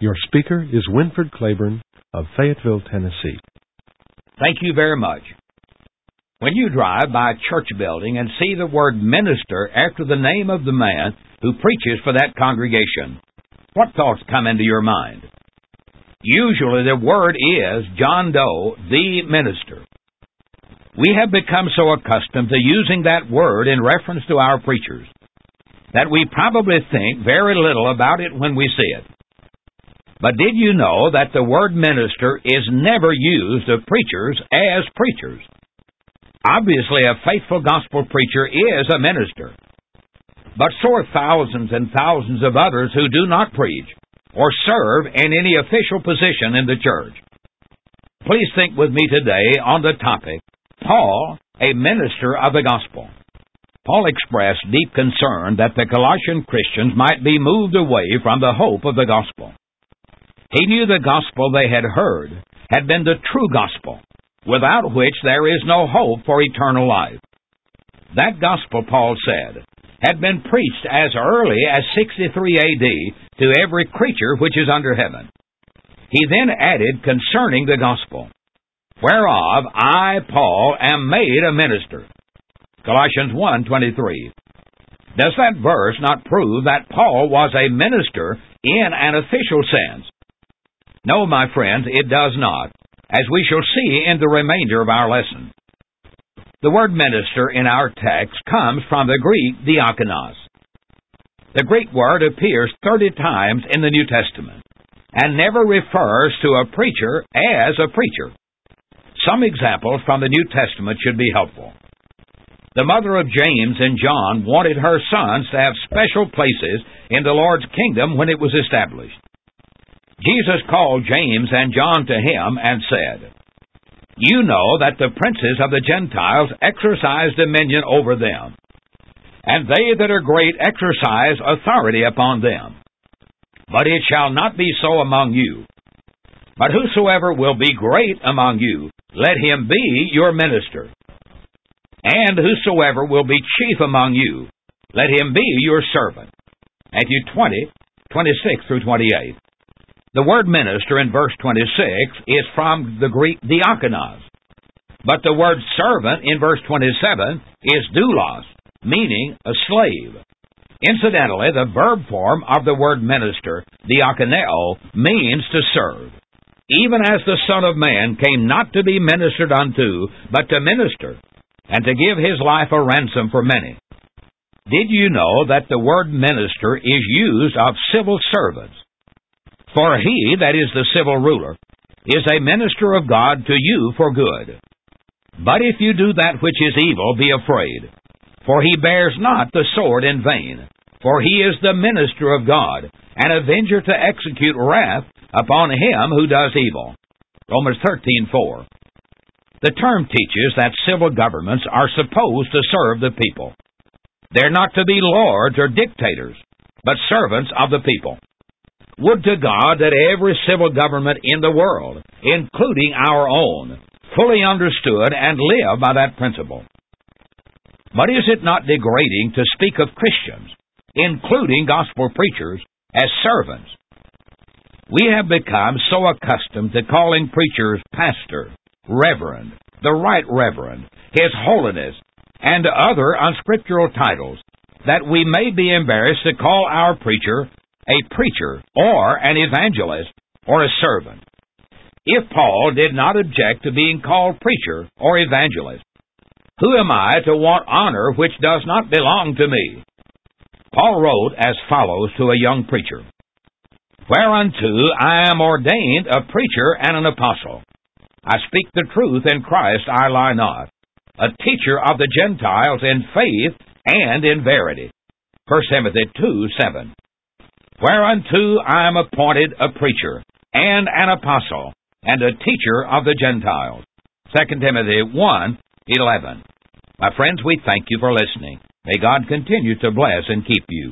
Your speaker is Winford Claiborne of Fayetteville, Tennessee. Thank you very much. When you drive by a church building and see the word minister after the name of the man who preaches for that congregation, what thoughts come into your mind? Usually the word is John Doe, the minister. We have become so accustomed to using that word in reference to our preachers that we probably think very little about it when we see it. But did you know that the word minister is never used of preachers as preachers? Obviously, a faithful gospel preacher is a minister. But so are thousands and thousands of others who do not preach or serve in any official position in the church. Please think with me today on the topic, Paul, a minister of the gospel. Paul expressed deep concern that the Colossian Christians might be moved away from the hope of the gospel. He knew the gospel they had heard had been the true gospel, without which there is no hope for eternal life. That gospel, Paul said, had been preached as early as 63 A.D. to every creature which is under heaven. He then added concerning the gospel, whereof I, Paul, am made a minister. Colossians 1:23. Does that verse not prove that Paul was a minister in an official sense? No, my friends, it does not, as we shall see in the remainder of our lesson. The word minister in our text comes from the Greek diakonos. The Greek word appears 30 times in the New Testament and never refers to a preacher as a preacher. Some examples from the New Testament should be helpful. The mother of James and John wanted her sons to have special places in the Lord's kingdom when it was established. Jesus called James and John to him and said, You know that the princes of the Gentiles exercise dominion over them, and they that are great exercise authority upon them. But it shall not be so among you. But whosoever will be great among you, let him be your minister. And whosoever will be chief among you, let him be your servant. Matthew 20:26 through 28. The word minister in verse 26 is from the Greek diakonos, but the word servant in verse 27 is doulos, meaning a slave. Incidentally, the verb form of the word minister, diakoneo, means to serve. Even as the Son of Man came not to be ministered unto, but to minister, and to give his life a ransom for many. Did you know that the word minister is used of civil servants? For he, that is the civil ruler, is a minister of God to you for good. But if you do that which is evil, be afraid, for he bears not the sword in vain, for he is the minister of God, an avenger to execute wrath upon him who does evil. Romans 13:4. The term teaches that civil governments are supposed to serve the people. They're not to be lords or dictators, but servants of the people. Would to God that every civil government in the world, including our own, fully understood and lived by that principle. But is it not degrading to speak of Christians, including gospel preachers, as servants? We have become so accustomed to calling preachers pastor, reverend, the right reverend, his holiness, and other unscriptural titles, that we may be embarrassed to call our preacher a preacher or an evangelist or a servant. If Paul did not object to being called preacher or evangelist, who am I to want honor which does not belong to me? Paul wrote as follows to a young preacher, Whereunto I am ordained a preacher and an apostle. I speak the truth in Christ, I lie not, a teacher of the Gentiles in faith and in verity. 1 Timothy 2:7. Whereunto I am appointed a preacher and an apostle and a teacher of the Gentiles. 2 Timothy 1:11. My friends, we thank you for listening. May God continue to bless and keep you.